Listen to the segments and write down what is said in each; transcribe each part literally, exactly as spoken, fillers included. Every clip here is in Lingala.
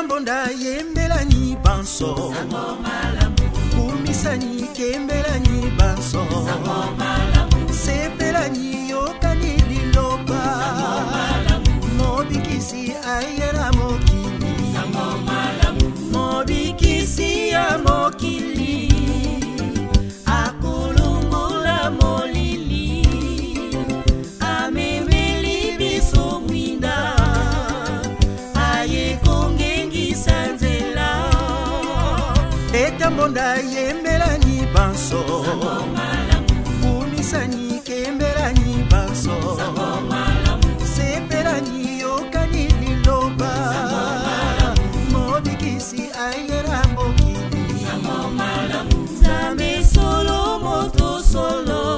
Betambonda yembelani banso Kumisani kembelani banso Sepelani yokani liloba Mobikisi ayera mokili Mobikisi ya mokili Akulungula molili Amemeli biso mwinda Aye kongengi sanzela Betambonda yembelani banso Kumisani kembelani banso Sepelani yokani liloba Mobikisi ayera mokili Zame solo moto solo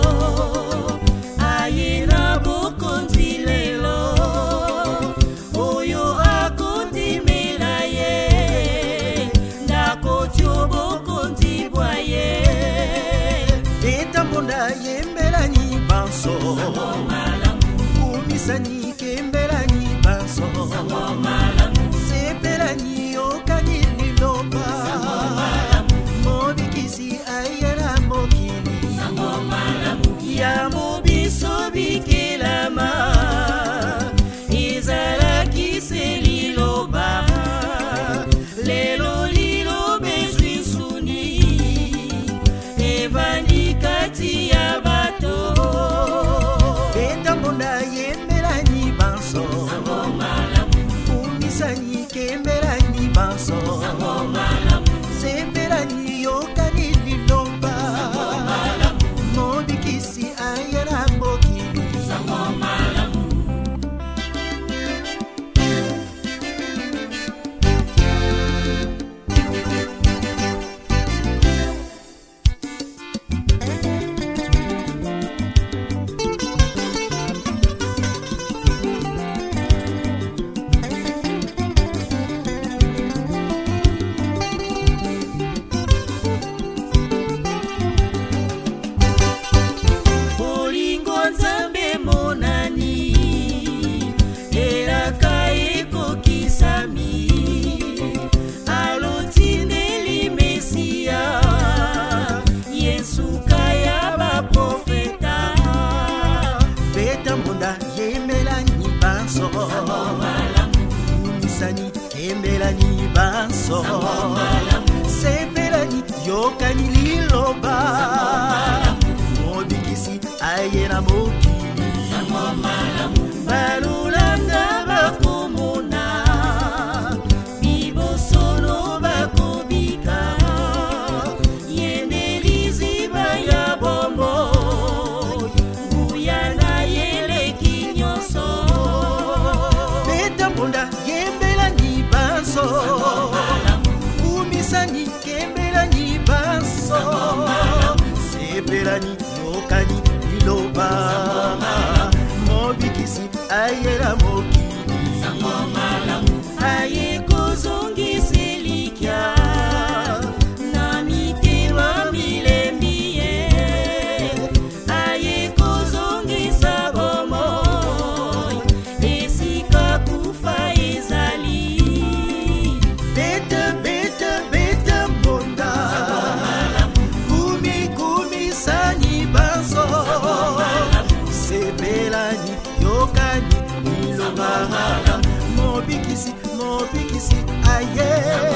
Ayera bokonzi lelo Oyo akonti melaye Ndako tio bokonzi boye Betambonda yembelani banso Kumisani kembelani banso Sepelani yokani liloba Mobikisi ayera mokili Ya mobiso bikelama Izala kise liloba Lelo lilo bezwisuni Evani kati ya bato Betambonda yembelani banso Kumisani kembelani banso Sepelani yokani liloba Mobikisi ayera mokili Kumisani kembelani banso Sepelani yokani liloba Mobikisi ayera mokili Balulanda bakomona Bibosono bakobika Yendelizi baya bombo Guyana yeleki nyoso Betambonda yembelani banso Kumisani kembelani banso Sepelani yokani liloba Mobikisi ayera mokili Aye kozongi selikia Nami kelwa milembiye Aye kozongi sabomoy Esika kufa ezali Bete bete bete mbonda Kumi kumi sani banso Sepelani yokani liloba Mobikisi mobikisi aye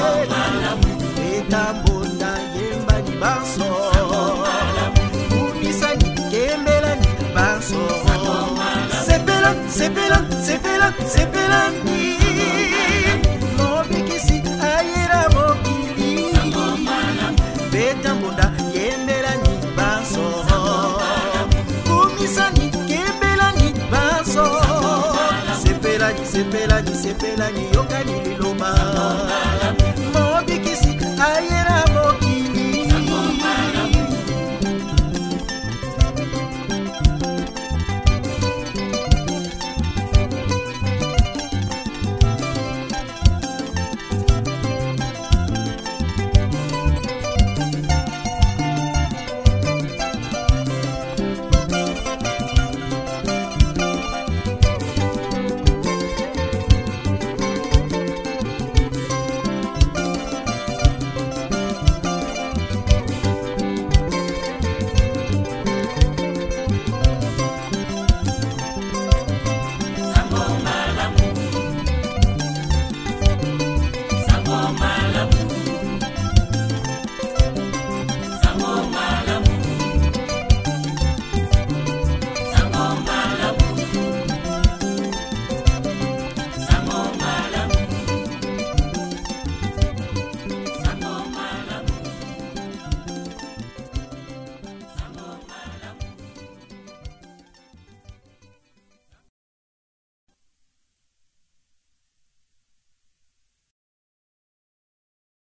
Betambonda yembani banso Kumisani kembelani banso Sepelani sepelani sepelani sepelani Mobikisi ayera mokili Betambonda yembelani banso Kumisani kembelani banso Sepelani sepelani sepelani